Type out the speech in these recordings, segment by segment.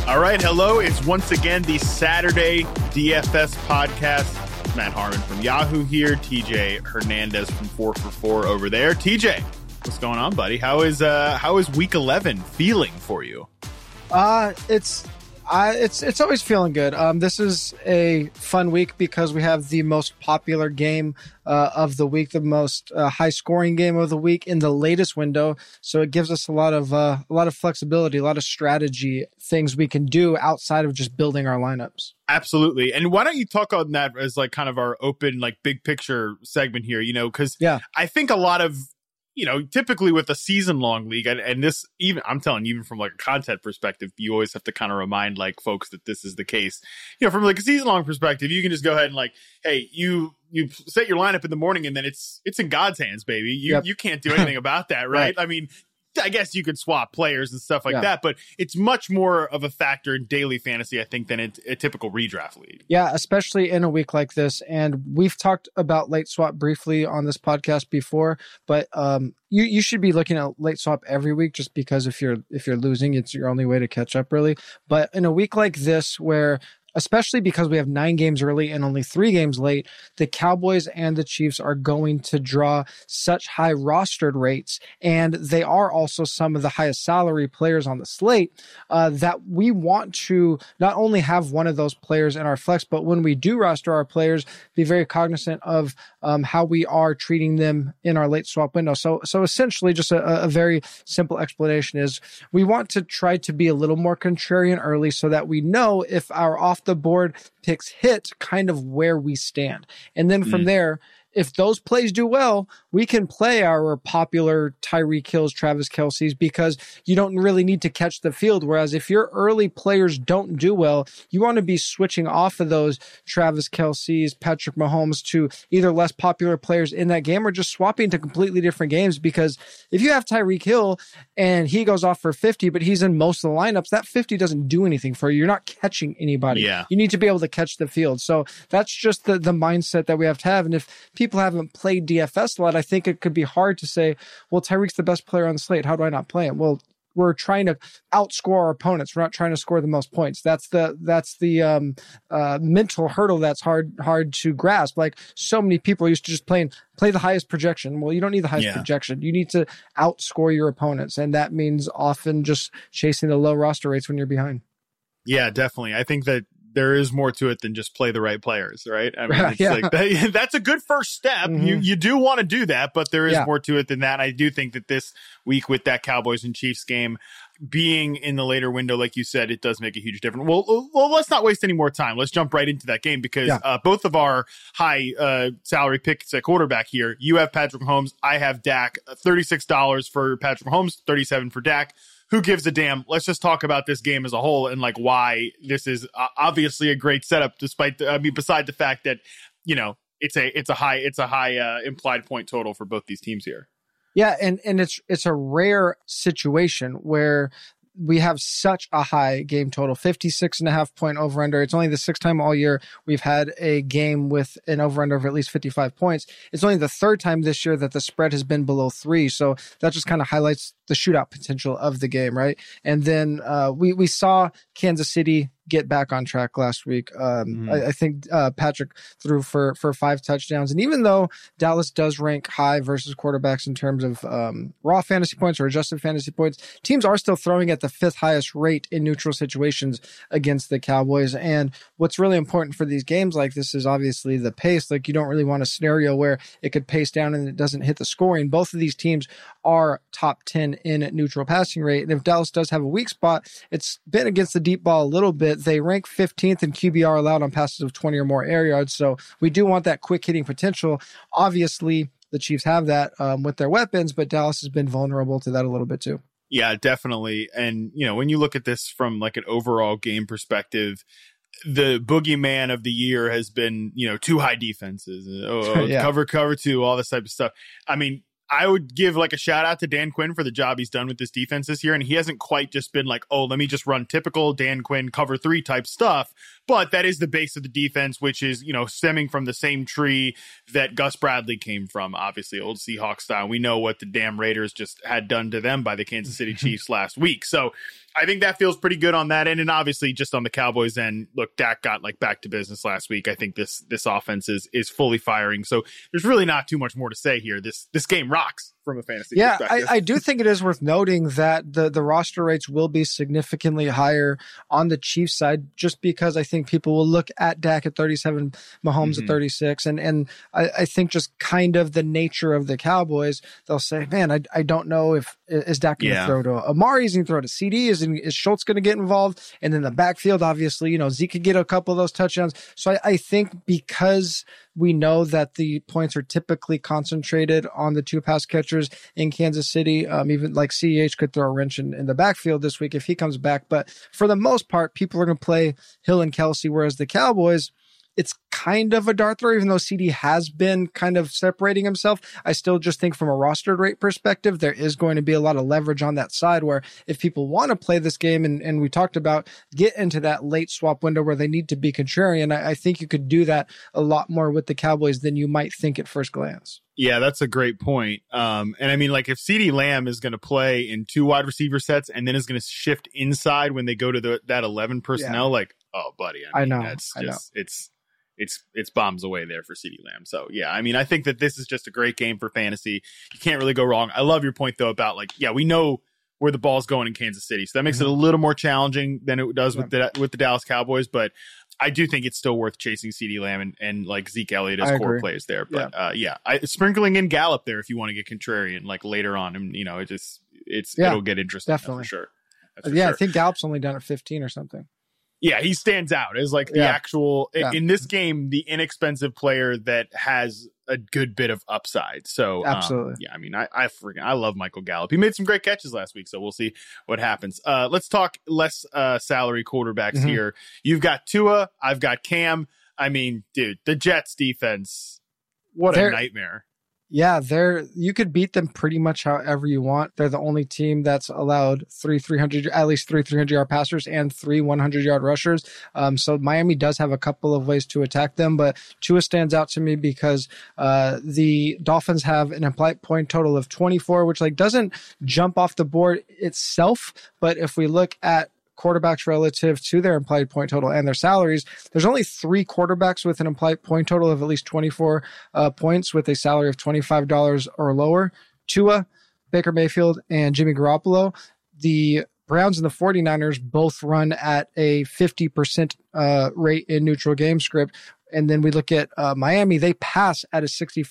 All right, hello. It's once again the Saturday DFS podcast. Matt Harmon from Yahoo here. TJ Hernandez from 4 for 4 over there. TJ, what's going on, buddy? How is week 11 feeling for you? It's always feeling good. This is a fun week because we have the most popular game of the week, the most high scoring game of the week in the latest window. So it gives us a lot of flexibility, a lot of strategy things we can do outside of just building our lineups. Absolutely. And why don't you talk on that as like kind of our open, like big picture segment here, because I think a lot of, typically with a season long league and this, even I'm telling you, even from like a content perspective, you always have to kind of remind like folks that this is the case. From like a season long perspective, you can just go ahead and like, hey, you set your lineup in the morning and then it's in God's hands, baby. You can't do anything about that, right? I mean, I guess you could swap players and stuff like that, but it's much more of a factor in daily fantasy, I think, than a typical redraft league. Yeah, especially in a week like this. And we've talked about late swap briefly on this podcast before, but you should be looking at late swap every week just because if you're losing, it's your only way to catch up, really. But in a week like this where especially because we have 9 games early and only 3 games late, the Cowboys and the Chiefs are going to draw such high rostered rates, and they are also some of the highest salary players on the slate, that we want to not only have one of those players in our flex, but when we do roster our players, be very cognizant of how we are treating them in our late swap window. So essentially, just a very simple explanation is we want to try to be a little more contrarian early so that we know if our off the board picks hit kind of where we stand. And then from there, if those plays do well, we can play our popular Tyreek Hills, Travis Kelce's, because you don't really need to catch the field. Whereas if your early players don't do well, you want to be switching off of those Travis Kelce's, Patrick Mahomes to either less popular players in that game or just swapping to completely different games. Because if you have Tyreek Hill and he goes off for 50, but he's in most of the lineups, that 50 doesn't do anything for you. You're not catching anybody. Yeah. You need to be able to catch the field. So that's just the mindset that we have to have. And if people haven't played DFS a lot, I think it could be hard to say, well, Tyreek's the best player on the slate. How do I not play him? Well, we're trying to outscore our opponents. We're not trying to score the most points. That's the mental hurdle that's hard to grasp. Like so many people are used to just play the highest projection. Well, you don't need the highest projection. You need to outscore your opponents. And that means often just chasing the low roster rates when you're behind. Yeah, definitely. I think that there is more to it than just play the right players, right? I mean, it's that's a good first step. Mm-hmm. You do want to do that, but there is more to it than that. I do think that this week with that Cowboys and Chiefs game being in the later window, like you said, it does make a huge difference. Well, let's not waste any more time. Let's jump right into that game because both of our high salary picks at quarterback here, you have Patrick Mahomes, I have Dak. $36 for Patrick Mahomes, $37 for Dak. Who gives a damn? Let's just talk about this game as a whole and like why this is obviously a great setup, beside the fact that it's a high implied point total for both these teams here. Yeah, and it's a rare situation where we have such a high game total, 56.5 point over under. It's only the 6th time all year we've had a game with an over under of at least 55 points. It's only the 3rd time this year that the spread has been below 3. So that just kind of highlights the shootout potential of the game, right? And then we saw Kansas City get back on track last week. I think Patrick threw for 5 touchdowns. And even though Dallas does rank high versus quarterbacks in terms of raw fantasy points or adjusted fantasy points, teams are still throwing at the 5th highest rate in neutral situations against the Cowboys. And what's really important for these games like this is obviously the pace. Like you don't really want a scenario where it could pace down and it doesn't hit the scoring. Both of these teams are top 10 in neutral passing rate. And if Dallas does have a weak spot, it's been against the deep ball a little bit. They rank 15th in QBR allowed on passes of 20 or more air yards. So we do want that quick hitting potential. Obviously, the Chiefs have that with their weapons, but Dallas has been vulnerable to that a little bit too. Yeah, definitely. And, when you look at this from like an overall game perspective, the boogeyman of the year has been, too high defenses, cover 2, all this type of stuff. I mean, I would give like a shout out to Dan Quinn for the job he's done with this defense this year. And he hasn't quite just been like, oh, let me just run typical Dan Quinn cover 3 type stuff. But that is the base of the defense, which is, stemming from the same tree that Gus Bradley came from, obviously old Seahawks style. We know what the damn Raiders just had done to them by the Kansas City Chiefs last week. So I think that feels pretty good on that end. And obviously just on the Cowboys end, look, Dak got like back to business last week. I think this offense is fully firing. So there's really not too much more to say here. This game rocks from a fantasy perspective. I do think it is worth noting that the roster rates will be significantly higher on the Chiefs side, just because I think people will look at Dak at 37, Mahomes at 36. And I think just kind of the nature of the Cowboys, they'll say, man, I don't know if is Dak going to throw to Amari? Is he going to throw to CD? Is Schultz going to get involved? And then the backfield, obviously, Zeke could get a couple of those touchdowns. So I think because we know that the points are typically concentrated on the 2 pass catchers in Kansas City. Even like CEH could throw a wrench in the backfield this week if he comes back. But for the most part, people are going to play Hill and Kelsey, whereas the Cowboys, it's kind of a dart throw, even though CD has been kind of separating himself. I still just think from a rostered rate perspective, there is going to be a lot of leverage on that side where if people want to play this game, and we talked about get into that late swap window where they need to be contrarian, I think you could do that a lot more with the Cowboys than you might think at first glance. Yeah, that's a great point. And I mean, like if CeeDee Lamb is going to play in 2 wide receiver sets and then is going to shift inside when they go to that 11 personnel, like, oh, buddy, I know. It's bombs away there for CeeDee Lamb. So yeah, I mean, I think that this is just a great game for fantasy. You can't really go wrong. I love your point though about like, yeah, we know where the ball's going in Kansas City, so that makes it a little more challenging than it does with the Dallas Cowboys. But I do think it's still worth chasing CeeDee Lamb and like Zeke Elliott as core plays there. But sprinkling in Gallup there if you want to get contrarian like later on, and it'll get interesting. Definitely. For sure. Sure. I think Gallup's only done at 15 or something. Yeah, he stands out as like the actual in this game, the inexpensive player that has a good bit of upside. So absolutely, I mean, I love Michael Gallup. He made some great catches last week, so we'll see what happens. Let's talk less salary quarterbacks here. You've got Tua, I've got Cam. I mean, dude, the Jets defense, what a nightmare. Yeah, you could beat them pretty much however you want. They're the only team that's allowed at least three 300-yard passers and 3 100-yard rushers. So Miami does have a couple of ways to attack them, but Tua stands out to me because the Dolphins have an implied point total of 24, which like doesn't jump off the board itself. But if we look at quarterbacks relative to their implied point total and their salaries, there's only 3 quarterbacks with an implied point total of at least 24 points with a salary of $25 or lower. Tua, Baker Mayfield, and Jimmy Garoppolo. The Browns and the 49ers both run at a 50% rate in neutral game script. And then we look at Miami, they pass at a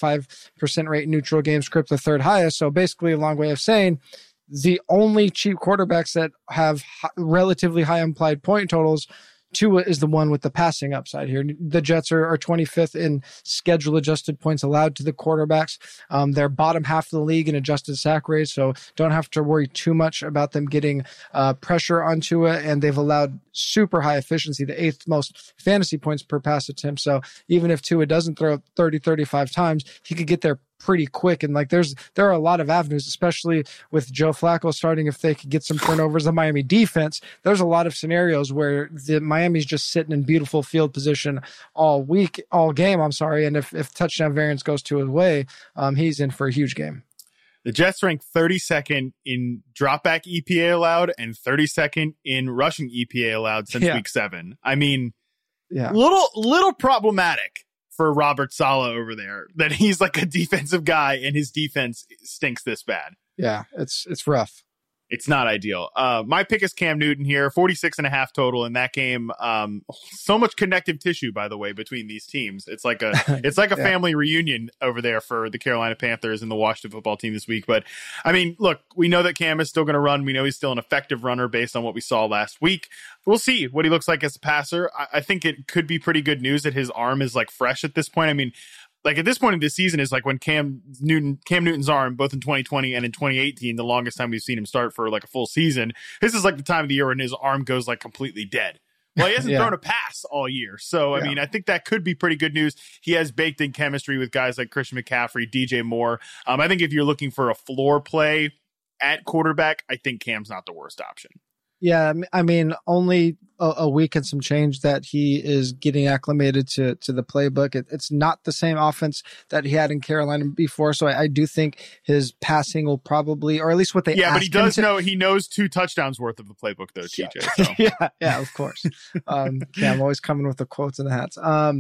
65% rate in neutral game script, the 3rd highest. So basically a long way of saying the only cheap quarterbacks that have relatively high implied point totals, Tua is the one with the passing upside here. The Jets are 25th in schedule adjusted points allowed to the quarterbacks. They're bottom half of the league in adjusted sack rate, so don't have to worry too much about them getting pressure on Tua, and they've allowed super high efficiency, the 8th most fantasy points per pass attempt. So even if Tua doesn't throw 30, 35 times, he could get there pretty quick. And like there are a lot of avenues, especially with Joe Flacco starting, if they could get some turnovers, the Miami defense, there's a lot of scenarios where the Miami's just sitting in beautiful field position all game. And if touchdown variance goes to his way, he's in for a huge game. The Jets rank 32nd in dropback EPA allowed and 32nd in rushing EPA allowed since week 7. I mean, little problematic for Robert Saleh over there that he's like a defensive guy and his defense stinks this bad. Yeah, it's rough. It's not ideal. My pick is Cam Newton here, 46.5 total in that game. So much connective tissue, by the way, between these teams. It's like a family reunion over there for the Carolina Panthers and the Washington football team this week. But I mean, look, we know that Cam is still going to run. We know he's still an effective runner based on what we saw last week. We'll see what he looks like as a passer. I think it could be pretty good news that his arm is like fresh at this point. I mean, like at this point in this season is like when Cam Newton's arm, both in 2020 and in 2018, the longest time we've seen him start for like a full season. This is like the time of the year when his arm goes like completely dead, Well, he hasn't thrown a pass all year. So, I mean, I think that could be pretty good news. He has baked in chemistry with guys like Christian McCaffrey, DJ Moore. I think if you're looking for a floor play at quarterback, I think Cam's not the worst option. Yeah, I mean, only a week and some change that he is getting acclimated to the playbook. It's not the same offense that he had in Carolina before, so I do think his passing will probably, or at least what they but he does know, he knows 2 touchdowns worth of the playbook, though, TJ. So. yeah, of course. I'm always coming with the quotes and the hats.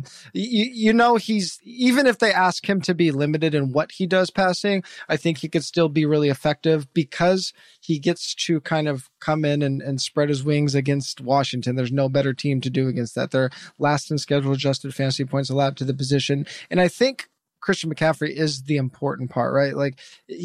He's, even if they ask him to be limited in what he does passing, I think he could still be really effective because he gets to kind of come in and spread his wings against Washington. There's no better team to do against that. They're last in schedule adjusted fantasy points allowed to the position. And I think Christian McCaffrey is the important part, right? Like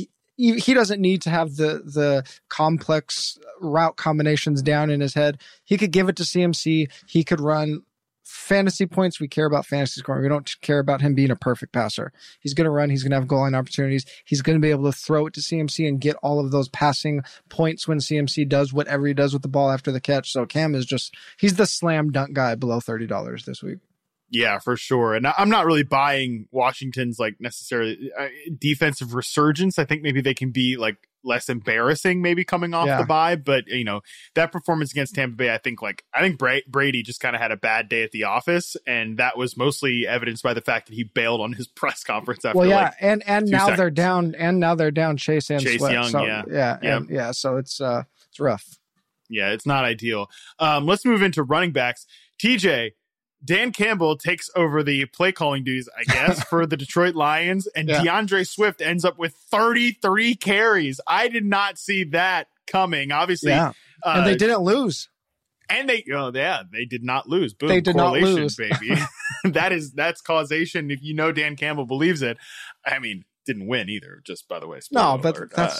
he doesn't need to have the complex route combinations down in his head. He could give it to CMC. He could run fantasy points. We care about fantasy scoring. We don't care about him being a perfect passer. He's going to run. He's going to have goal line opportunities. He's going to be able to throw it to CMC and get all of those passing points when CMC does whatever he does with the ball after the catch. So Cam is he's the slam dunk guy below $30 this week. Yeah, for sure. And I'm not really buying Washington's like necessarily defensive resurgence. I think maybe they can be like less embarrassing maybe coming off the bye, but that performance against Tampa Bay, I think Brady just kind of had a bad day at the office, and that was mostly evidenced by the fact that he bailed on his press conference after and now they're down Chase and Chase Sweat. Young, so so it's rough. Yeah, it's not ideal. Let's move into running backs. TJ, Dan Campbell takes over the play calling duties, I guess, for the Detroit Lions, and DeAndre Swift ends up with 33 carries. I did not see that coming. Obviously, and they didn't lose. And they did not lose. Boom, they did not lose, baby. That's causation. If Dan Campbell believes it. I mean, didn't win either. Just by the way, no, but that's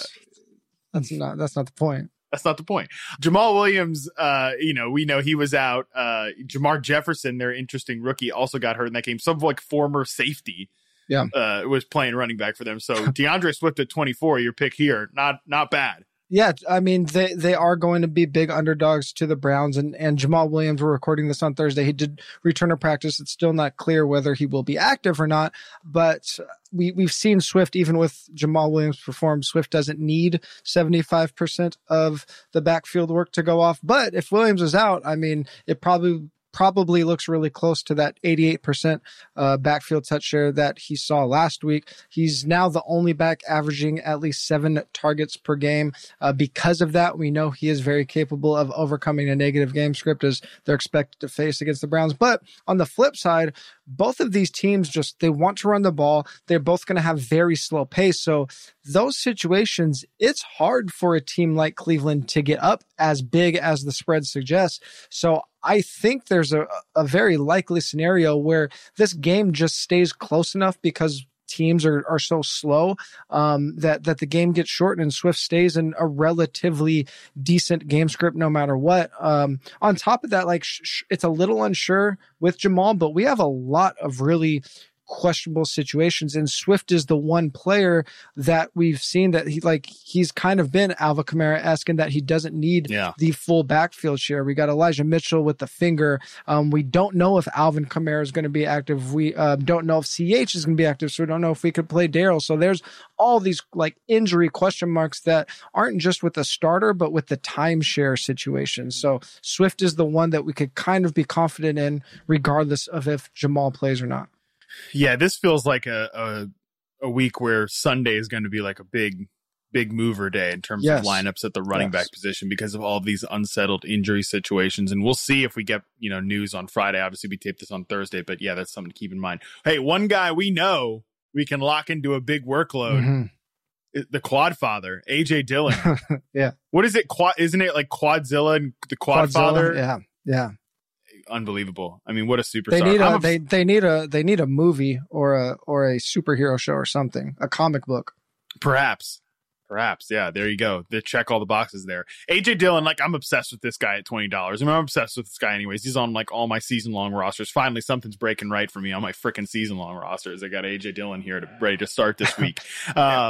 not the point. That's not the point. Jamal Williams, we know he was out. Jamar Jefferson, their interesting rookie, also got hurt in that game. Some former safety was playing running back for them. So DeAndre Swift at 24, your pick here, not bad. Yeah, I mean, they are going to be big underdogs to the Browns, and Jamal Williams, we're recording this on Thursday. He did return to practice. It's still not clear whether he will be active or not, but we've seen Swift, even with Jamal Williams perform, Swift doesn't need 75% of the backfield work to go off. But if Williams is out, I mean, it probably looks really close to that 88% backfield touch share that he saw last week. He's now the only back averaging at least 7 targets per game. Because of that, we know he is very capable of overcoming a negative game script as they're expected to face against the Browns. But on the flip side, both of these teams they want to run the ball. They're both going to have very slow pace. So those situations, it's hard for a team like Cleveland to get up as big as the spread suggests. So I think there's a very likely scenario where this game just stays close enough because teams are so slow that the game gets shortened and Swift stays in a relatively decent game script no matter what. On top of that, it's a little unsure with Jamal, but we have a lot of really questionable situations, and Swift is the one player that we've seen that he's kind of been Alvin Kamara-esque in that he doesn't need the full backfield share. We got Elijah Mitchell with the finger. We don't know if Alvin Kamara is going to be active. We don't know if CH is going to be active, so we don't know if we could play Daryl. So there's all these injury question marks that aren't just with the starter, but with the timeshare situation. So Swift is the one that we could kind of be confident in regardless of if Jamal plays or not. Yeah, this feels like a week where Sunday is going to be like a big mover day in terms of lineups at the running back position because of all of these unsettled injury situations. And we'll see if we get, news on Friday. Obviously, we taped this on Thursday, but yeah, that's something to keep in mind. Hey, one guy we know we can lock into a big workload, the quad father, AJ Dillon. Yeah. What is it? Isn't it like Quadzilla and the quad father? Yeah. Yeah. Unbelievable. I mean, what a superstar. They need a movie or a superhero show or something, a comic book. Perhaps. Yeah, there you go. They check all the boxes there. AJ Dillon, I'm obsessed with this guy at $20. I mean, I'm obsessed with this guy anyways. He's on all my season long rosters. Finally, something's breaking right for me on my freaking season long rosters. I got AJ Dillon here ready to start this week.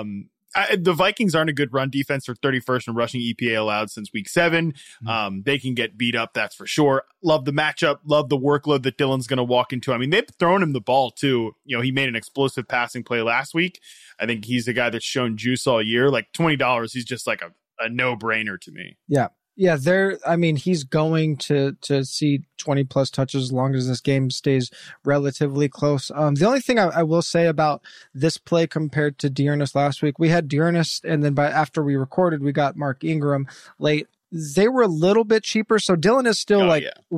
The Vikings aren't a good run defense. They're 31st in rushing EPA allowed since week 7. They can get beat up, that's for sure. Love the matchup. Love the workload that Dillon's going to walk into. I mean, they've thrown him the ball too. He made an explosive passing play last week. I think he's the guy that's shown juice all year. Like $20, he's just like a no-brainer to me. Yeah. Yeah, he's going to see 20 plus touches as long as this game stays relatively close. The only thing I will say about this play compared to Dearness last week, we had Dearness, and then after we recorded, we got Mark Ingram late. They were a little bit cheaper. So Dillon is still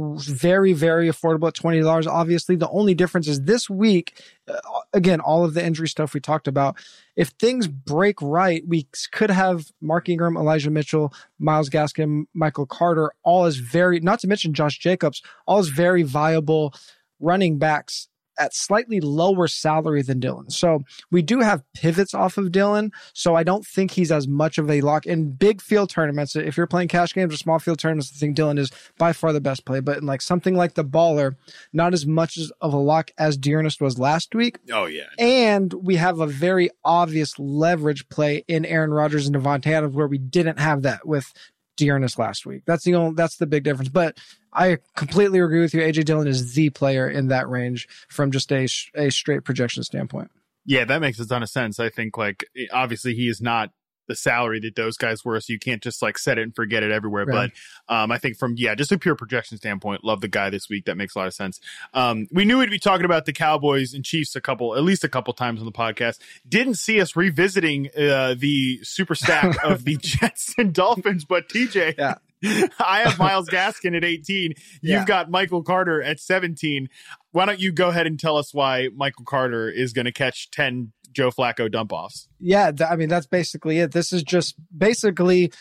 very, very affordable at $20. Obviously, the only difference is this week, again, all of the injury stuff we talked about. If things break right, we could have Mark Ingram, Elijah Mitchell, Myles Gaskin, Michael Carter, all as not to mention Josh Jacobs, all as very viable running backs at slightly lower salary than Dillon. So we do have pivots off of Dillon. So I don't think he's as much of a lock in big field tournaments. If you're playing cash games or small field tournaments, I think Dillon is by far the best play. But in like something like the Baller, not as much of a lock as Dearness was last week. Oh yeah. And we have a very obvious leverage play in Aaron Rodgers and Devontae Adams where we didn't have that with Dearness last week. That's the big difference. But I completely agree with you. AJ Dillon is the player in that range from just a straight projection standpoint. Yeah, that makes a ton of sense. I think obviously he is not the salary that those guys were, so you can't just set it and forget it everywhere. Right. But I think from just a pure projection standpoint, love the guy this week. That makes a lot of sense. We knew we'd be talking about the Cowboys and Chiefs at least a couple times on the podcast. Didn't see us revisiting the super stack of the Jets and Dolphins, but TJ. Yeah. I have Myles Gaskin at 18. You've got Michael Carter at 17. Why don't you go ahead and tell us why Michael Carter is going to catch 10 Joe Flacco dump-offs? Yeah, that's basically it. This is just basically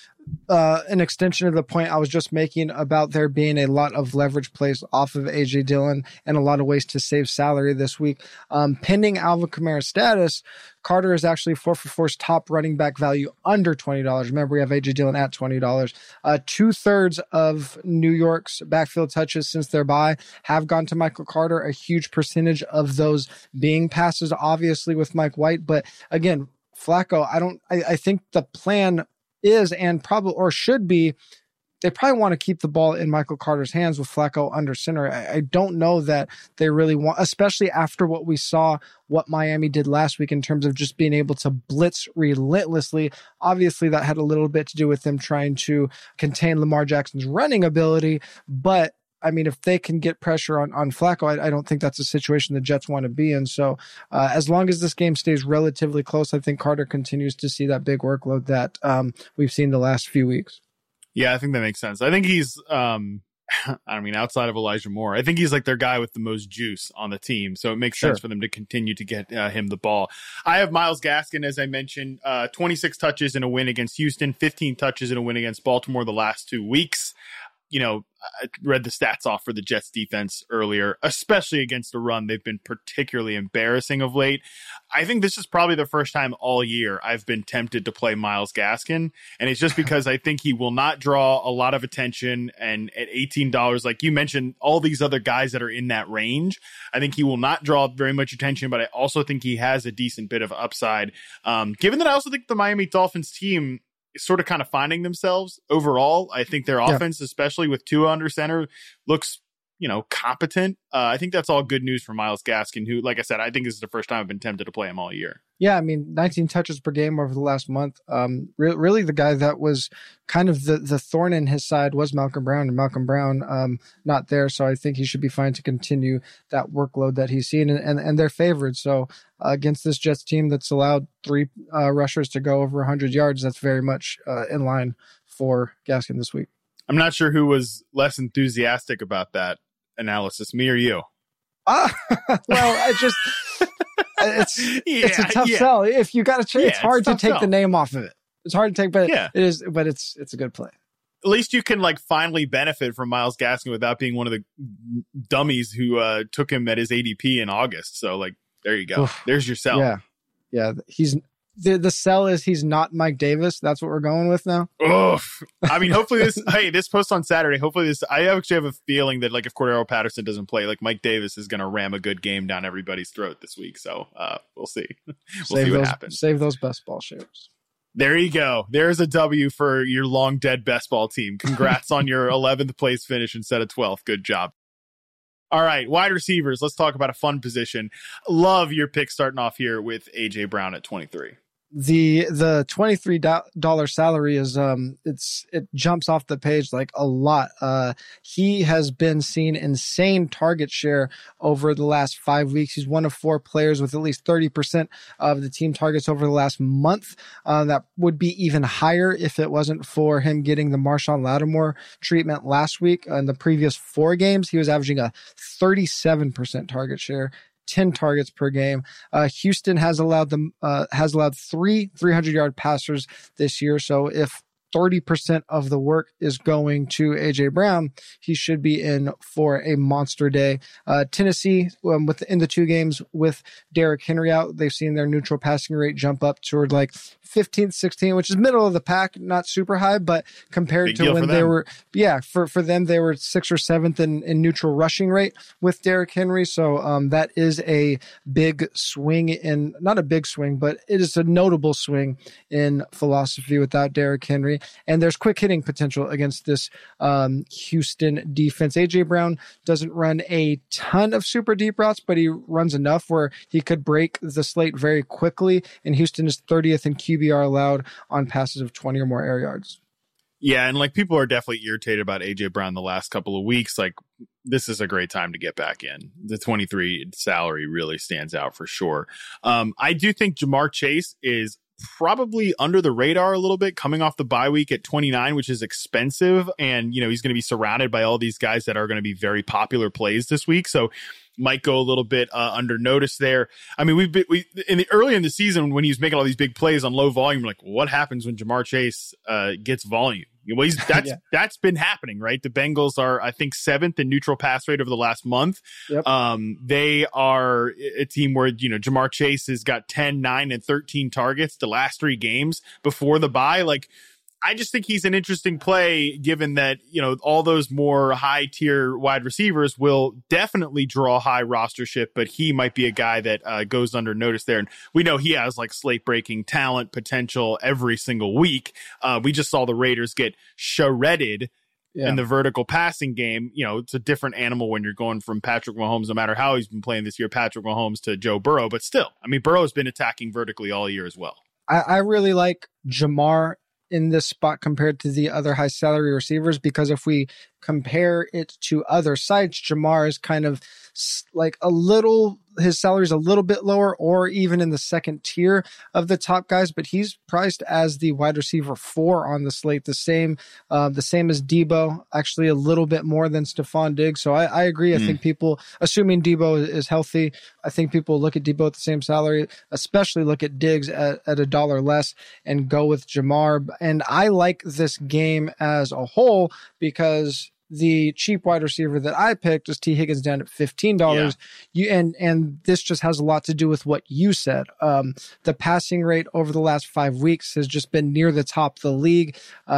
an extension of the point I was just making about there being a lot of leverage plays off of AJ Dillon and a lot of ways to save salary this week. Pending Alvin Kamara's status, Carter is actually 4-for-4's top running back value under $20. Remember, we have AJ Dillon at $20. 2/3 of New York's backfield touches since their bye have gone to Michael Carter. A huge percentage of those being passes, obviously, with Mike White. But again, Flacco, I think the plan is and probably or should be they probably want to keep the ball in Michael Carter's hands with Flacco under center. I don't know that they really want, especially after what we saw, what Miami did last week in terms of just being able to blitz relentlessly. Obviously, that had a little bit to do with them trying to contain Lamar Jackson's running ability. But I mean, if they can get pressure on Flacco, I don't think that's a situation the Jets want to be in. So as long as this game stays relatively close, I think Carter continues to see that big workload that we've seen the last few weeks. Yeah, I think that makes sense. I think he's, outside of Elijah Moore, I think he's their guy with the most juice on the team. So it makes sense for them to continue to get him the ball. I have Myles Gaskin, as I mentioned, 26 touches in a win against Houston, 15 touches in a win against Baltimore the last 2 weeks. I read the stats off for the Jets defense earlier, especially against the run. They've been particularly embarrassing of late. I think this is probably the first time all year I've been tempted to play Myles Gaskin. And it's just because I think he will not draw a lot of attention. And at $18, like you mentioned, all these other guys that are in that range, I think he will not draw very much attention, but I also think he has a decent bit of upside. Given that I also think the Miami Dolphins team is sort of kind of finding themselves overall. I think their offense, especially with Tua under center, looks, competent. I think that's all good news for Myles Gaskin, who, like I said, I think this is the first time I've been tempted to play him all year. Yeah, 19 touches per game over the last month. Really the guy that was kind of the thorn in his side was Malcolm Brown, and Malcolm Brown not there. So I think he should be fine to continue that workload that he's seen, and they're favored. So against this Jets team that's allowed 3 rushers to go over 100 yards, that's very much in line for Gaskin this week. I'm not sure who was less enthusiastic about that analysis, me or you. Well, it's a tough sell. If you got to, it's hard to take the name off of it. It's hard to take, but it is. But it's a good play. At least you can finally benefit from Myles Gaskin without being one of the dummies who took him at his ADP in August. So there you go. Oof. There's your sell. Yeah. He's. The sell is he's not Mike Davis. That's what we're going with now. Oof. Hopefully this post on Saturday, I actually have a feeling that if Cordero Patterson doesn't play, Mike Davis is going to ram a good game down everybody's throat this week. So we'll see. We'll see what happens. Save those best ball shares. There you go. There's a W for your long dead best ball team. Congrats on your 11th place finish instead of 12th. Good job. All right, wide receivers. Let's talk about a fun position. Love your pick starting off here with A.J. Brown at 23. The $23 salary is it jumps off the page like a lot. He has been seeing insane target share over the last 5 weeks. He's one of 4 players with at least 30% of the team targets over the last month. That would be even higher if it wasn't for him getting the Marshawn Lattimore treatment last week. In the previous 4 games, he was averaging a 37% target share. 10 targets per game. Houston has allowed 3 300-yard passers this year. So if 30% of the work is going to A.J. Brown, he should be in for a monster day. Tennessee, in the 2 games with Derrick Henry out, they've seen their neutral passing rate jump up toward like 15th, 16th, which is middle of the pack, not super high, but compared to when they were, for them, they were 6th or 7th in neutral rushing rate with Derrick Henry. So that is a big swing not a big swing, but it is a notable swing in philosophy without Derrick Henry. And there's quick hitting potential against this Houston defense. A.J. Brown doesn't run a ton of super deep routes, but he runs enough where he could break the slate very quickly. And Houston is 30th in QBR allowed on passes of 20 or more air yards. Yeah, and like people are definitely irritated about A.J. Brown the last couple of weeks. Like, this is a great time to get back in. The 23 salary really stands out for sure. I do think Ja'Marr Chase is probably under the radar a little bit coming off the bye week at 29, which is expensive. And, he's going to be surrounded by all these guys that are going to be very popular plays this week. So might go a little bit under notice there. I mean, early in the season when he was making all these big plays on low volume, like what happens when Ja'Marr Chase gets volume? Well, that's been happening, right? The Bengals are, I think, 7th in neutral pass rate over the last month. Yep. They are a team where, Ja'Marr Chase has got 10, 9, and 13 targets the last 3 games before the bye. Like, I just think he's an interesting play given that, all those more high tier wide receivers will definitely draw high rostership, but he might be a guy that goes under notice there. And we know he has like slate breaking talent potential every single week. We just saw the Raiders get shredded in the vertical passing game. It's a different animal when you're going from Patrick Mahomes, no matter how he's been playing this year, Patrick Mahomes to Joe Burrow. But still, I mean, Burrow's been attacking vertically all year as well. I really like Ja'Marr in this spot compared to the other high salary receivers, because if we compare it to other sites, Ja'Marr is kind of like his salary is a little bit lower or even in the second tier of the top guys, but he's priced as the wide receiver 4 on the slate, the same as Debo, actually a little bit more than Stephon Diggs. So I agree. I think people, assuming Debo is healthy, I think people look at Debo at the same salary, especially look at Diggs at $1 less and go with Ja'Marr. And I like this game as a whole because the cheap wide receiver that I picked is T. Higgins down at $15. Yeah. And this just has a lot to do with what you said. The passing rate over the last 5 weeks has just been near the top of the league.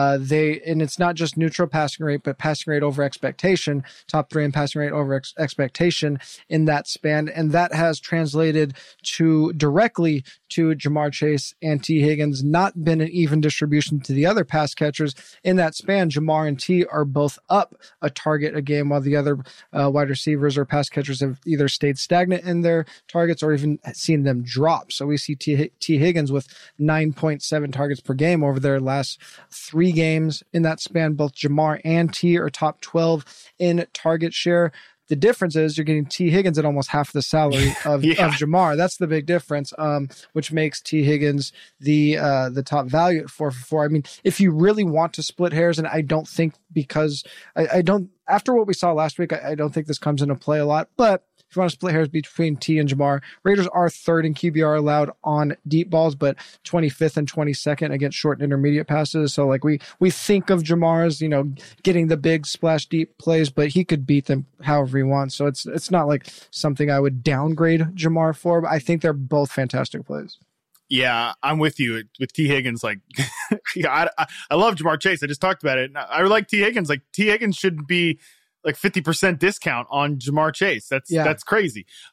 And it's not just neutral passing rate, but passing rate over expectation, top 3 in passing rate over expectation in that span. And that has translated directly to Ja'Marr Chase and T. Higgins, not been an even distribution to the other pass catchers in that span. Ja'Marr and T are both up a target a game, while the other wide receivers or pass catchers have either stayed stagnant in their targets or even seen them drop. So we see T. Higgins with 9.7 targets per game over their last 3 games in that span. Both Ja'Marr and T are top 12 in target share. The difference is you're getting T. Higgins at almost half the salary of Ja'Marr. That's the big difference, which makes T. Higgins the top value at 4 for 4. I mean, if you really want to split hairs, and I don't think because I don't, after what we saw last week, I don't think this comes into play a lot, but if you want to split hairs between T and Ja'Marr, Raiders are 3rd in QBR allowed on deep balls, but 25th and 22nd against short and intermediate passes. So like we think of Ja'Marr as, getting the big splash deep plays, but he could beat them however he wants. So it's not like something I would downgrade Ja'Marr for, but I think they're both fantastic plays. Yeah, I'm with you with T. Higgins. Like, I love Ja'Marr Chase. I just talked about it. I like T. Higgins. Like, T. Higgins should be like 50% discount on Ja'Marr Chase. That's crazy.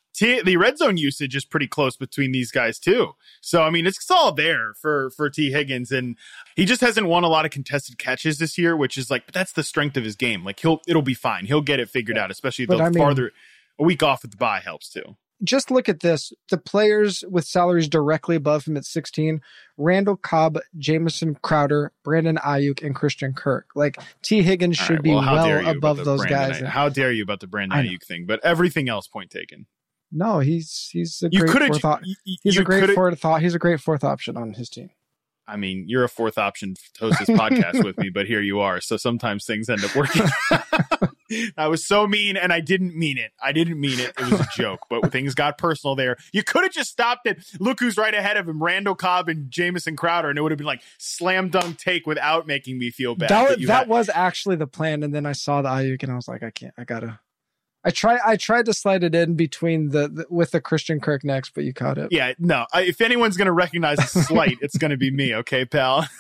the red zone usage is pretty close between these guys too. So, I mean, it's all there for T. Higgins, and he just hasn't won a lot of contested catches this year, which is like, but that's the strength of his game. Like it'll be fine. He'll get it figured out, especially farther a week off with the bye helps too. Just look at this. The players with salaries directly above him at 16, Randall Cobb, Jamison Crowder, Brandon Ayuk, and Christian Kirk. Like T. Higgins should be well above those guys. How dare you about the Brandon Ayuk thing? But everything else, point taken. No, he's a great fourth. He's a great fourth option on his team. I mean, you're a fourth option to host this podcast with me, but here you are. So sometimes things end up working. I was so mean, and I didn't mean it. It was a joke, but things got personal there. You could have just stopped it. Look who's right ahead of him, Randall Cobb and Jamison Crowder, and it would have been like slam dunk take without making me feel bad. That was actually the plan, and then I saw the Ayuk, and I was like, I tried to slide it in between with the Christian Kirk next, but you caught it. Yeah, no. If anyone's going to recognize a slight, it's going to be me. Okay, pal.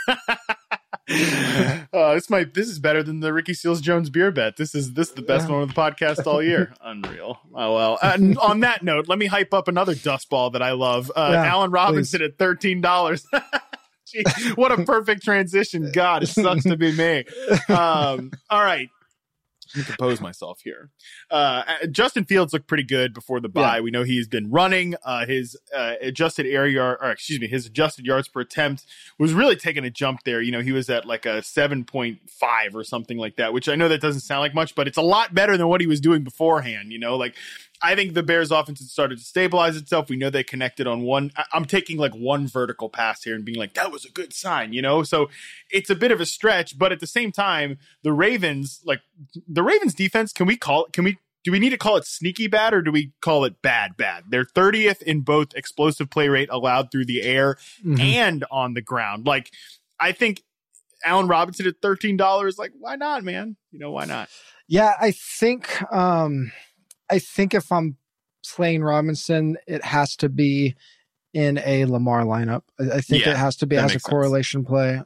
This is better than the Ricky Seals Jones beer bet. This is the best one of the podcast all year. Unreal. Oh well. And on that note, let me hype up another dust ball that I love. Allen Robinson at $13. Gee, what a perfect transition. God, it sucks to be me. All right. Let me compose myself here. Justin Fields looked pretty good before the bye. Yeah. We know he's been running. His adjusted yards per attempt was really taking a jump there. You know, he was at like a 7.5 or something like that, which I know that doesn't sound like much, but it's a lot better than what he was doing beforehand. You know, like I think the Bears offense has started to stabilize itself. We know they connected on one. I'm taking like one vertical pass here and being like, that was a good sign, you know? So it's a bit of a stretch, but at the same time, the Ravens defense, do we need to call it sneaky bad or do we call it bad? They're 30th in both explosive play rate allowed through the air and on the ground. Like, I think Allen Robinson at $13, like, why not, man? You know, why not? Yeah, I think if I'm playing Robinson, it has to be in a Lamar lineup. I think it has to be as a correlation play.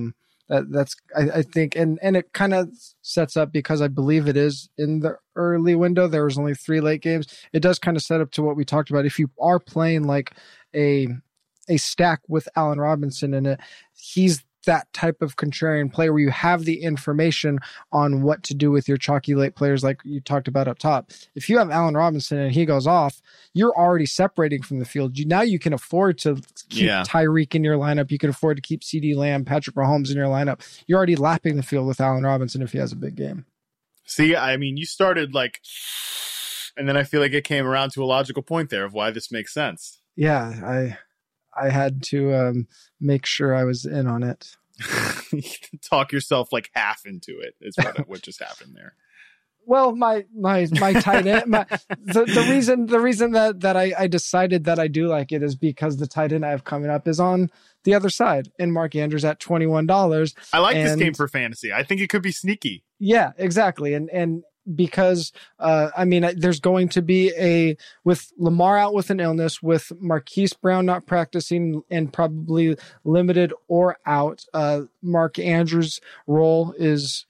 I think, and it kind of sets up because I believe it is in the early window. There was only 3 late games. It does kind of set up to what we talked about. If you are playing like a stack with Allen Robinson in it, he's that type of contrarian player where you have the information on what to do with your chalky late players like you talked about up top. If you have Allen Robinson and he goes off, you're already separating from the field. Now you can afford to keep Tyreek in your lineup. You can afford to keep CeeDee Lamb, Patrick Mahomes in your lineup. You're already lapping the field with Allen Robinson if he has a big game. See, I mean, you started like, and then I feel like it came around to a logical point there of why this makes sense. Yeah, I had to make sure I was in on it. Talk yourself like half into it is what just happened there. Well, my tight end, the reason that I decided that I do like it is because the tight end I have coming up is on the other side, and Mark Andrews at $21. I like this game for fantasy. I think it could be sneaky. Yeah, exactly, and because there's going to be with Lamar out with an illness, with Marquise Brown not practicing and probably limited or out, Mark Andrews' role is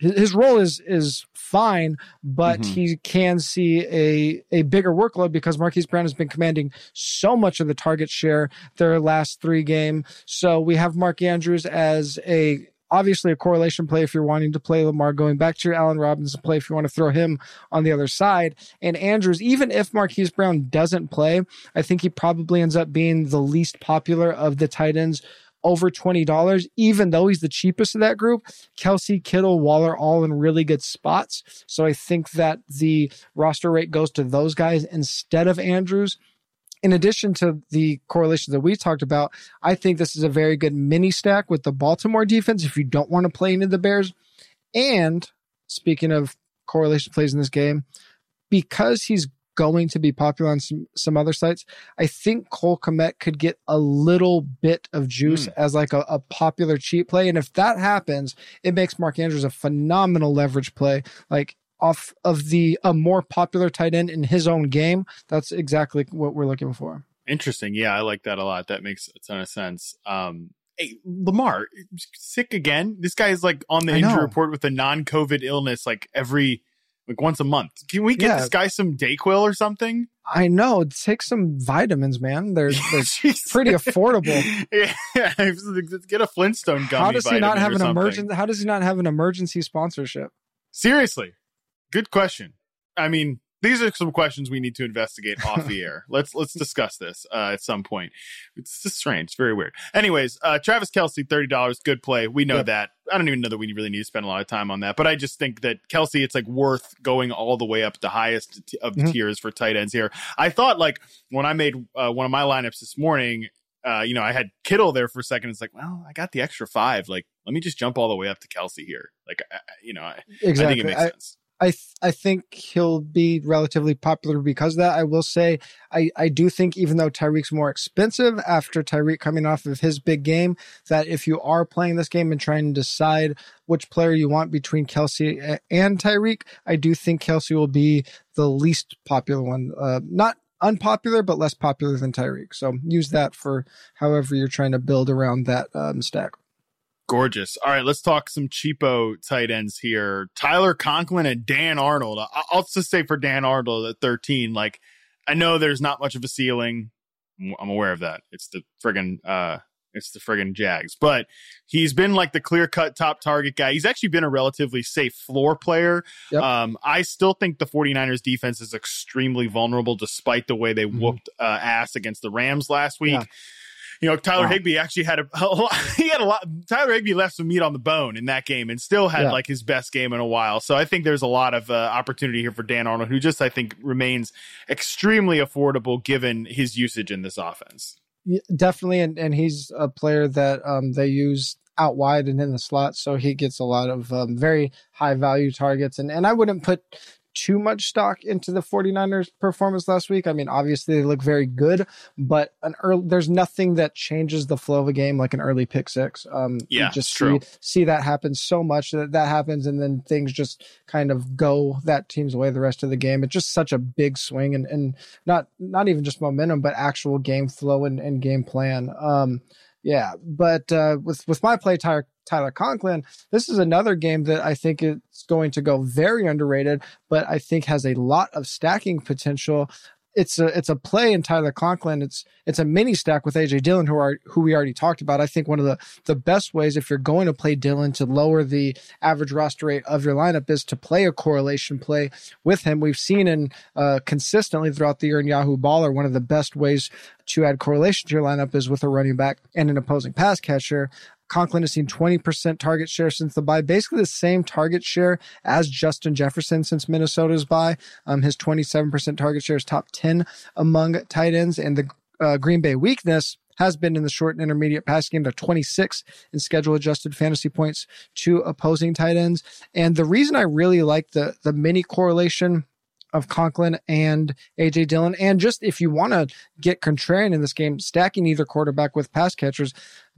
fine, but he can see a bigger workload because Marquise Brown has been commanding so much of the target share their last 3 games. So we have Mark Andrews as obviously a correlation play if you're wanting to play Lamar, going back to your Allen Robinson play if you want to throw him on the other side. And Andrews, even if Marquise Brown doesn't play, I think he probably ends up being the least popular of the tight ends over $20, even though he's the cheapest of that group. Kelsey, Kittle, Waller, all in really good spots. So I think that the roster rate goes to those guys instead of Andrews. In addition to the correlations that we talked about, I think this is a very good mini stack with the Baltimore defense if you don't want to play into the Bears. And speaking of correlation plays in this game, because he's going to be popular on some other sites, I think Cole Kmet could get a little bit of juice as like a popular cheap play. And if that happens, it makes Mark Andrews a phenomenal leverage play. Like, off of a more popular tight end in his own game. That's exactly what we're looking for. Interesting. Yeah, I like that a lot. That makes a ton of sense. Hey, Lamar, sick again? This guy is like on the injury report with a non-COVID illness like once a month. Can we get this guy some Dayquil or something? I know. Take some vitamins, man. They're pretty affordable. Yeah, get a Flintstone gummy. How does he not have an emergency? How does he not have an emergency sponsorship? Seriously, good question. I mean, these are some questions we need to investigate off the air. Let's discuss this at some point. It's just strange. It's very weird. Anyways, Travis Kelce, $30, good play. We know that. I don't even know that we really need to spend a lot of time on that, but I just think that Kelce, it's like worth going all the way up the highest of the tiers for tight ends here. I thought like when I made one of my lineups this morning, I had Kittle there for a second. It's like, well, I got the extra 5. Like, let me just jump all the way up to Kelce here. Like, exactly. I think it makes sense. I think he'll be relatively popular because of that. I will say, I do think even though Tyreek's more expensive after Tyreek coming off of his big game, that if you are playing this game and trying to decide which player you want between Kelce and Tyreek, I do think Kelce will be the least popular one. Not unpopular, but less popular than Tyreek. So use that for however you're trying to build around that stack. Gorgeous. All right, let's talk some cheapo tight ends here. Tyler Conklin and Dan Arnold. I'll just say for Dan Arnold at 13, like, I know there's not much of a ceiling. I'm aware of that. It's the friggin' Jags. But he's been like the clear-cut top target guy. He's actually been a relatively safe floor player. Yep. I still think the 49ers defense is extremely vulnerable despite the way they whooped ass against the Rams last week. Yeah. Tyler Higbee actually had a lot. Tyler Higbee left some meat on the bone in that game and still had like his best game in a while. So I think there's a lot of opportunity here for Dan Arnold, who just, I think, remains extremely affordable given his usage in this offense. Yeah, definitely. And he's a player that they use out wide and in the slot. So he gets a lot of very high value targets. And I wouldn't put too much stock into the 49ers performance last week. I mean, obviously they look very good, but there's nothing that changes the flow of a game like an early pick six. You just see that happen so much that happens, and then things just kind of go that team's way the rest of the game. It's just such a big swing and not even just momentum, but actual game flow and game plan. But with my play, Tyler Conklin, this is another game that I think it's going to go very underrated, but I think has a lot of stacking potential. It's a play in Tyler Conklin. It's a mini stack with AJ Dillon, who we already talked about. I think one of the best ways, if you're going to play Dillon, to lower the average roster rate of your lineup is to play a correlation play with him. We've seen consistently throughout the year in Yahoo Baller, one of the best ways to add correlation to your lineup is with a running back and an opposing pass catcher. Conklin has seen 20% target share since the bye, basically the same target share as Justin Jefferson since Minnesota's bye. His 27% target share is top 10 among tight ends, and the Green Bay weakness has been in the short and intermediate pass game. They're 26 in schedule adjusted fantasy points to opposing tight ends. And the reason I really like the mini correlation of Conklin and AJ Dillon, and just if you want to get contrarian in this game, stacking either quarterback with pass catchers,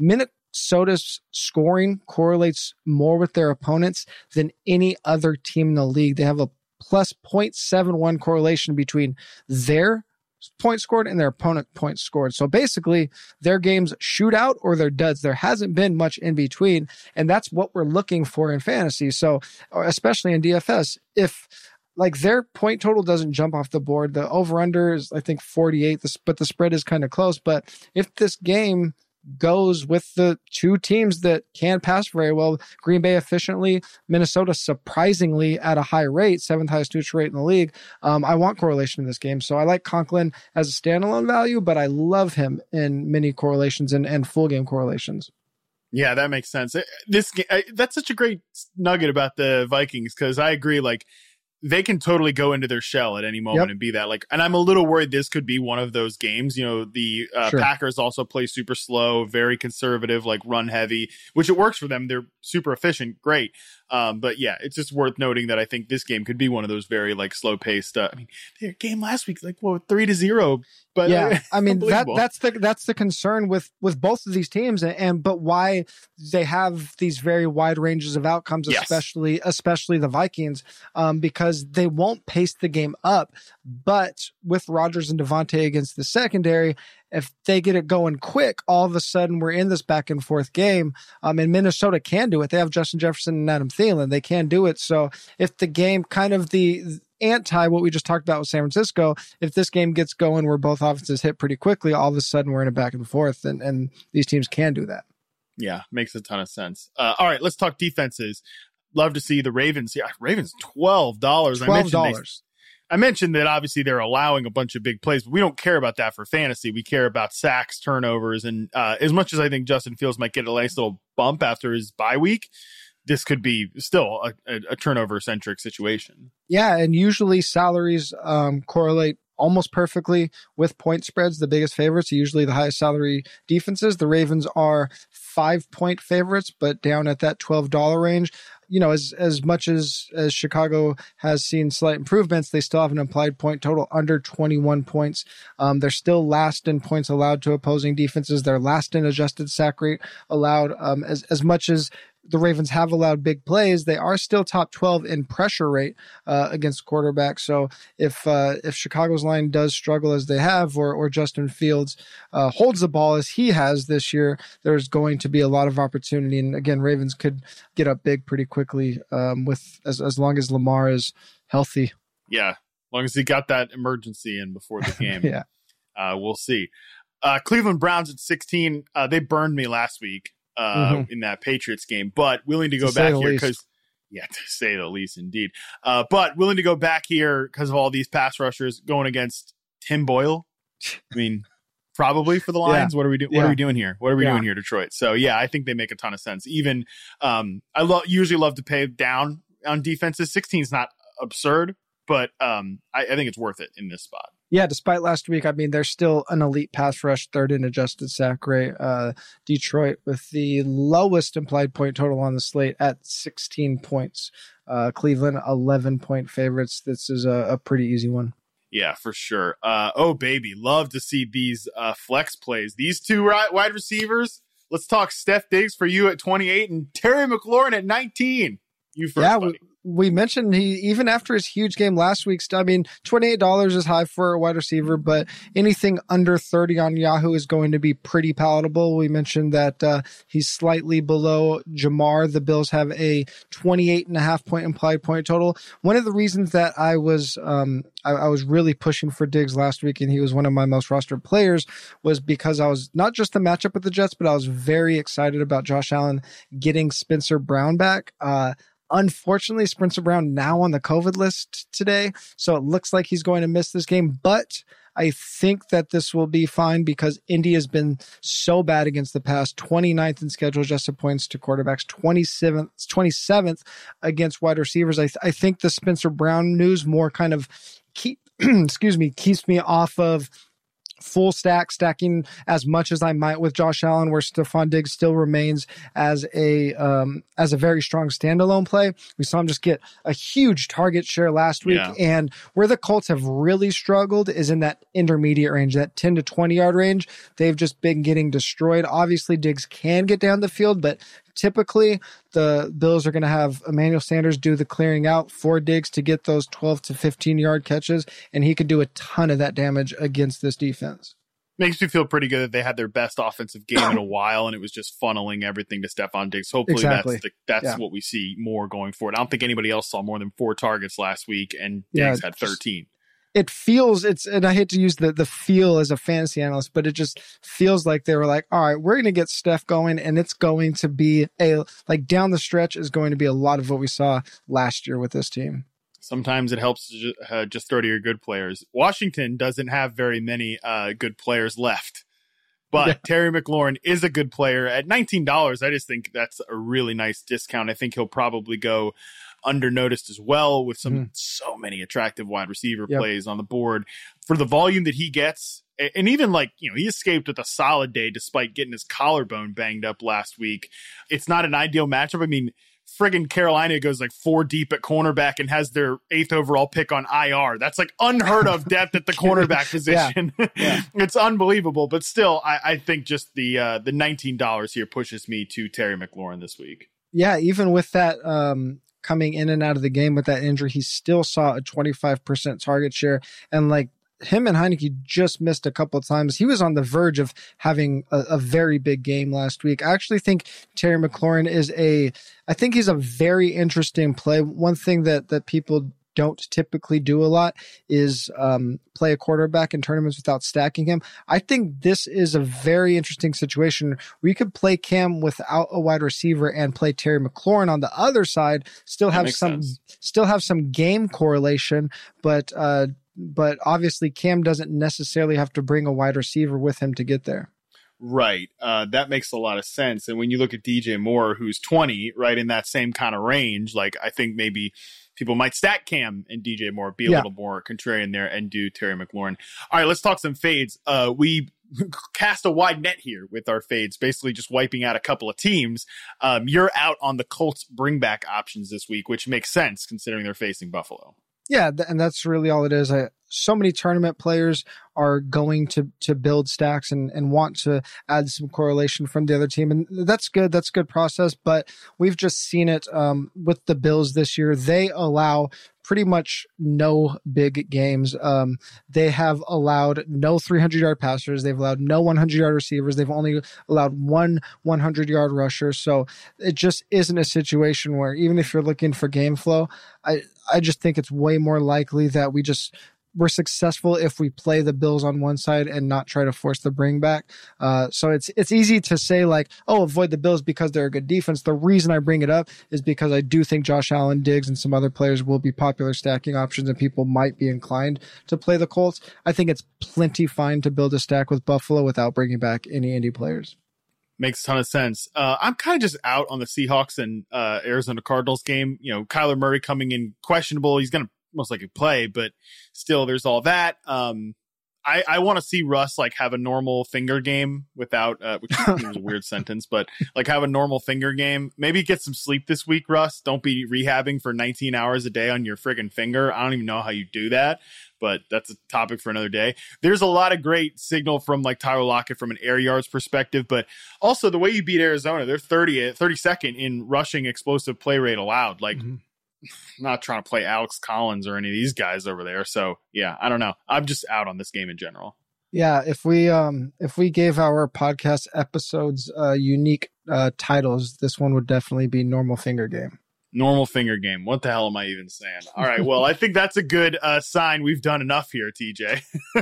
Minnesota's scoring correlates more with their opponents than any other team in the league. They have a plus 0.71 correlation between their points scored and their opponent points scored. So basically, their games shootout or their duds. There hasn't been much in between, and that's what we're looking for in fantasy. So especially in DFS, if like their point total doesn't jump off the board, the over-under is, I think, 48, but the spread is kind of close. But if this game goes with the two teams that can pass very well, Green Bay efficiently, Minnesota surprisingly at a high rate, 7th highest neutral rate in the league, I want correlation in this game. So I like Conklin as a standalone value, but I love him in mini correlations and full game correlations. Yeah, that makes sense. That's such a great nugget about the Vikings, because I agree, like, they can totally go into their shell at any moment and be that. Like, and I'm a little worried this could be one of those games. The Packers also play super slow, very conservative, like run heavy, which it works for them. They're super efficient. Great. But yeah, it's just worth noting that I think this game could be one of those very like slow paced. I mean, their game last week, like 3-0. But yeah, I mean that's the concern with both of these teams, but why they have these very wide ranges of outcomes, especially the Vikings, because they won't pace the game up. But with Rodgers and Devontae against the secondary, if they get it going quick, all of a sudden we're in this back and forth game. And Minnesota can do it. They have Justin Jefferson and Adam Thielen. They can do it. So if the game kind of the anti what we just talked about with San Francisco. If this game gets going where both offenses hit pretty quickly, all of a sudden we're in a back and forth, and these teams can do that. Yeah, makes a ton of sense. All right, let's talk defenses. Love to see the Ravens. Yeah, Ravens $12. $12. I mentioned that obviously they're allowing a bunch of big plays, but we don't care about that for fantasy. We care about sacks, turnovers, and as much as I think Justin Fields might get a nice little bump after his bye week, this could be still a turnover-centric situation. Yeah, and usually salaries correlate almost perfectly with point spreads. The biggest favorites are usually the highest salary defenses. The Ravens are 5-point favorites, but down at that $12 range. You know, as much as Chicago has seen slight improvements, they still have an implied point total under 21 points. They're still last in points allowed to opposing defenses. They're last in adjusted sack rate allowed. As much as the Ravens have allowed big plays, they are still top 12 in pressure rate against quarterbacks. So if Chicago's line does struggle as they have, or Justin Fields holds the ball as he has this year, there's going to be a lot of opportunity. And again, Ravens could get up big pretty quickly with as long as Lamar is healthy. Yeah, as long as he got that emergency in before the game. Yeah, we'll see. Cleveland Browns at 16. They burned me last week. In that Patriots game, but willing to go back here because, to say the least, indeed. But willing to go back here because of all these pass rushers going against Tim Boyle. I mean, probably for the Lions. Yeah. What are we doing? What are we doing here? What are we doing here, Detroit? So yeah, I think they make a ton of sense. Even I usually love to pay down on defenses. 16 is not absurd, but I think it's worth it in this spot. Yeah, despite last week, I mean, they're still an elite pass rush, third in adjusted sack rate. Detroit with the lowest implied point total on the slate at 16 points. Cleveland, 11-point favorites. This is a pretty easy one. Yeah, for sure. Oh, baby, love to see these flex plays. These two wide receivers. Let's talk Steph Diggs for you at 28 and Terry McLaurin at 19. You first, buddy. We mentioned even after his huge game last week, I mean, $28 is high for a wide receiver, but anything under 30 on Yahoo is going to be pretty palatable. We mentioned that he's slightly below Jamar. The Bills have a 28.5-point implied point total. One of the reasons that I was really pushing for Diggs last week, and he was one of my most rostered players, was because I was not just the matchup with the Jets, but I was very excited about Josh Allen getting Spencer Brown back. Unfortunately, Spencer Brown now on the COVID list today, so it looks like he's going to miss this game, but I think that this will be fine because Indy has been so bad against the pass, 29th in schedule adjusted points to quarterbacks, 27th against wide receivers. I think the Spencer Brown news more kind of keeps me off of full stacking as much as I might with Josh Allen, where Stephon Diggs still remains as a very strong standalone play. We saw him just get a huge target share last week, and where the Colts have really struggled is in that intermediate range, that 10 to 20 yard range. They've just been getting destroyed. Obviously, Diggs can get down the field, but typically the Bills are going to have Emmanuel Sanders do the clearing out for Diggs to get those 12 to 15 yard catches, and he could do a ton of that damage against this defense. Makes me feel pretty good that they had their best offensive game in a while, and it was just funneling everything to Stephon Diggs. Hopefully that's what we see more going forward. I don't think anybody else saw more than 4 targets last week, and Diggs had 13. It feels and I hate to use the feel as a fantasy analyst, but it just feels like they were like, all right, we're going to get Steph going, and it's going to be down the stretch is going to be a lot of what we saw last year with this team. Sometimes it helps to just throw to your good players. Washington doesn't have very many good players left, but Terry McLaurin is a good player at $19. I just think that's a really nice discount. I think he'll probably go under noticed as well with so many attractive wide receiver plays on the board for the volume that he gets. And even he escaped with a solid day despite getting his collarbone banged up last week. It's not an ideal matchup. I mean, friggin' Carolina goes 4 deep at cornerback and has their 8th overall pick on IR. That's unheard of depth at the cornerback position. It's unbelievable. But still, I think just the $19 here pushes me to Terry McLaurin this week. Yeah, even with that coming in and out of the game with that injury, he still saw a 25% target share. And him and Heineke just missed a couple of times. He was on the verge of having a very big game last week. I actually think Terry McLaurin he's a very interesting play. One thing that people don't typically do a lot is play a quarterback in tournaments without stacking him. I think this is a very interesting situation where you could play Cam without a wide receiver and play Terry McLaurin on the other side, still have some game correlation, but obviously Cam doesn't necessarily have to bring a wide receiver with him to get there. Right. That makes a lot of sense. And when you look at DJ Moore, who's 20, right, in that same kind of range, like I think maybe people might stack Cam and DJ Moore, be a little more contrarian there, and do Terry McLaurin. All right, let's talk some fades. We cast a wide net here with our fades, basically just wiping out a couple of teams. You're out on the Colts bring back options this week, which makes sense considering they're facing Buffalo. Yeah, and that's really all it is. So many tournament players are going to build stacks and want to add some correlation from the other team. And that's good. That's a good process. But we've just seen it with the Bills this year. They allow pretty much no big games. They have allowed no 300-yard passers. They've allowed no 100-yard receivers. They've only allowed one 100-yard rusher. So it just isn't a situation where even if you're looking for game flow, I just think it's way more likely that we're successful if we play the Bills on one side and not try to force the bring back. So it's easy to say like, oh, avoid the Bills because they're a good defense. The reason I bring it up is because I do think Josh Allen, Diggs, and some other players will be popular stacking options and people might be inclined to play the Colts. I think it's plenty fine to build a stack with Buffalo without bringing back any Indy players. Makes a ton of sense. I'm kind of just out on the Seahawks and Arizona Cardinals game. You know, Kyler Murray coming in questionable. He's going to most likely play, but still there's all that. I want to see Russ like have a normal finger game without, which was a weird sentence, but like have a normal finger game. Maybe get some sleep this week, Russ. Don't be rehabbing for 19 hours a day on your friggin' finger. I don't even know how you do that, but that's a topic for another day. There's a lot of great signal from like Tyler Lockett from an air yards perspective, but also the way you beat Arizona, they're 32nd in rushing explosive play rate allowed. Like, not trying to play Alex Collins or any of these guys over there. So yeah, I don't know. I'm just out on this game in general. Yeah. If we gave our podcast episodes unique titles, this one would definitely be normal finger game. Normal finger game. What the hell am I even saying? All right. Well, I think that's a good sign we've done enough here, TJ.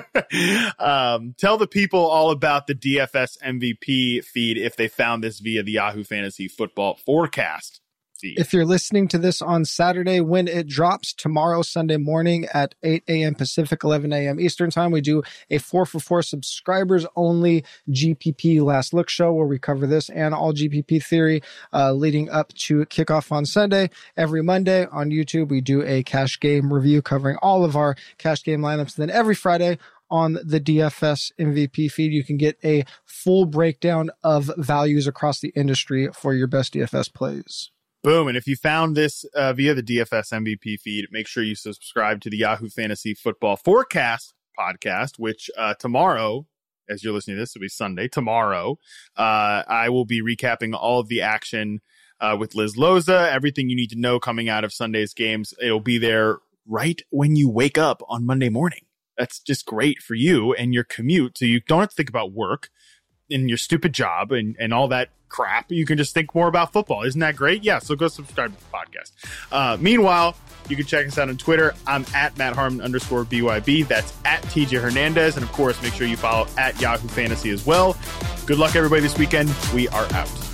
Tell the people all about the DFS MVP feed if they found this via the Yahoo Fantasy Football Forecast. If you're listening to this on Saturday when it drops tomorrow, Sunday morning at 8 a.m. Pacific, 11 a.m. Eastern time, we do a 4for4 subscribers only GPP Last Look show where we cover this and all GPP theory leading up to kickoff on Sunday. Every Monday on YouTube, we do a cash game review covering all of our cash game lineups. And then every Friday on the DFS MVP feed, you can get a full breakdown of values across the industry for your best DFS plays. Boom. And if you found this via the DFS MVP feed, make sure you subscribe to the Yahoo Fantasy Football Forecast podcast, which tomorrow, as you're listening to this, it'll be Sunday. Tomorrow, I will be recapping all of the action with Liz Loza, everything you need to know coming out of Sunday's games. It'll be there right when you wake up on Monday morning. That's just great for you and your commute. So you don't have to think about work and your stupid job and all that crap. You can just think more about football. Isn't that great? Yeah, so go subscribe to the podcast. Meanwhile, you can check us out on Twitter. I'm at @MattHarmon_BYB. That's at TJ Hernandez. And of course, make sure you follow at Yahoo Fantasy as well. Good luck, everybody, this weekend. We are out.